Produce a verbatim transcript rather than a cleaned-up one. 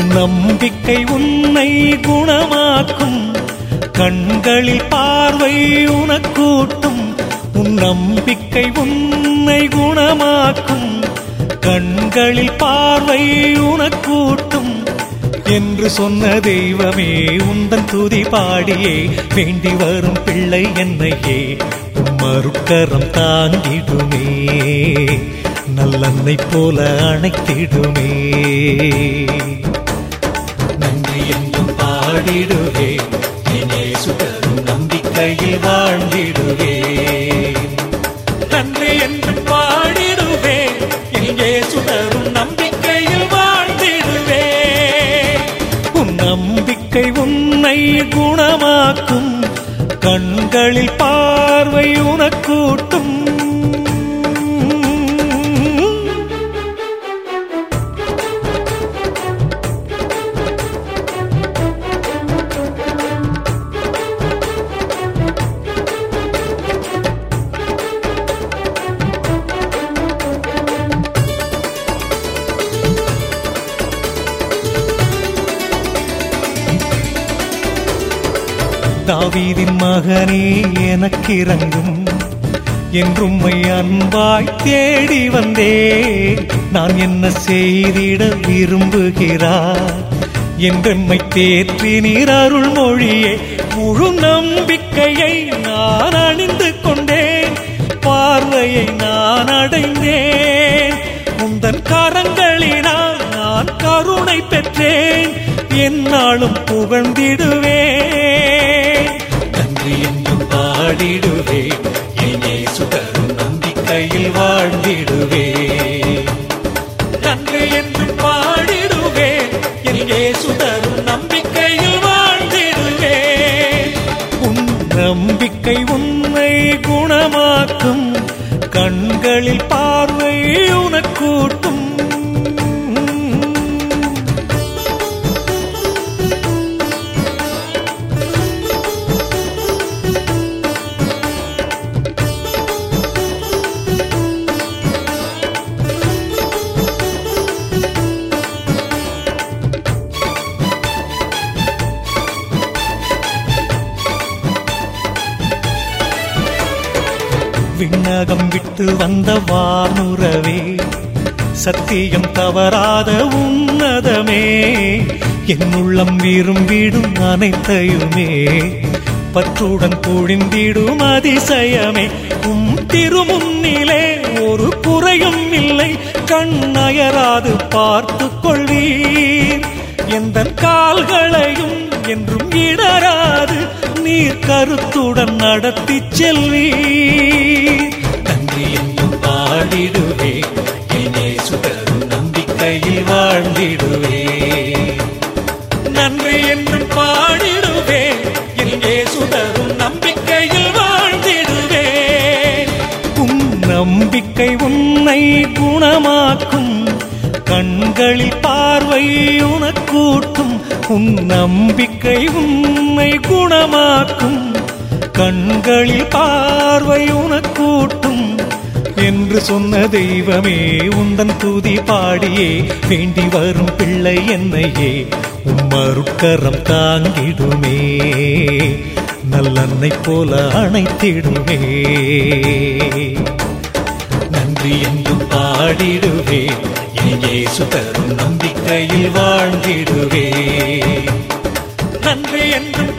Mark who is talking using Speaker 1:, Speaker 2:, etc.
Speaker 1: நம்பிக்கை உன்னை குணமாக்கும், கண்களில் பார்வை உனக்கூட்டும். உன் நம்பிக்கை உன்னை குணமாக்கும், கண்களில் பார்வை உனக்கூட்டும் என்று சொன்ன தெய்வமே, உந்தன் துதி பாடியே வேண்டி வரும் பிள்ளை என்னையே மறுக்கரம் தாங்கிடுமே, நல்லன்னை போல அணைத்திடுமே. நன்றி என்றும் பாடிடுவே, இயேசு தரும் நம்பிக்கையில் வாழ்ந்திடுவே. நன்றி என்றும் பாடிடுவே, இயேசு தரும் நம்பிக்கையில் வாழ்ந்திடுவே. உன் நம்பிக்கை உன்னை குணமாக்கும், கண்களில் பார்வை உனக்கூட்டும். தாவீதின் மகனே எனக்கிறங்கும், என்றும்மை அன்பாய் தேடி வந்தே. நான் என்ன செய்திட விரும்புகிறார் என்றெம்மை தேற்றி நீர் அருள் மொழியே. முழு நம்பிக்கையை நான் அணிந்து கொண்டேன், பார்வையை நான் அடைந்தேன். உந்தன் கரங்களினால் நான் கருணை பெற்றேன், என்னாலும் புகழ்ந்திடுவேன். நன்றி என்றும் பாடிடுவே, இயேசு தரும் நம்பிக்கையில் வாழ்ந்திடுவே. நன்றி என்றும் பாடிடுவே, இயேசு தரும் நம்பிக்கையில் வாழ்ந்திடுவே. உன் நம்பிக்கை உன்னை குணமாக்கும், கண்களில் பார்வை உனக்கூட்டும். விண்ணகம் விட்டு வந்த வானுறவே, சத்தியம் தவறாத உன்னதமே, என்னுள்ளம் விரும்பிடும் அனைத்தையுமே பற்றுடன் பொழிந்திடும் அதிசயமே. உம் திருமுன்னிலே ஒரு குறையும் இல்லை, கண்ணயராது பார்த்து கொள்வீர். எந்த கால்களையும் என்றும் இடராது நீர் கருத்துடன் நடத்தி செல்வீர். நன்றி என்றும் பாடிடுவே, இயேசு தரும் நம்பிக்கையில் வாழ்ந்திடுவே. நன்றி என்றும் பாடிடுவே, இயேசு தரும் நம்பிக்கையில் வாழ்ந்திடுவே. உன் நம்பிக்கை உன்னை குணமாக்கும், கண்களில் பார்வை உனக்கூட்டும். உன் நம்பிக்கை உன்னை குணமாக்கும், கண்களில் பார்வை உனக்கூட்டும் என்று சொன்ன தெய்வமே, உந்தன் துதி பாடியே வேண்டி வரும் பிள்ளை என்னையே உம்மருட்கரம் தாங்கிடுமே, நல்லன்னை போல அணைத்திடுமே. நன்றி என்றும் பாடிடுவே, இயேசு தரும் நம்பிக்கையில் வாழ்ந்திடுவே. நன்றி என்றும்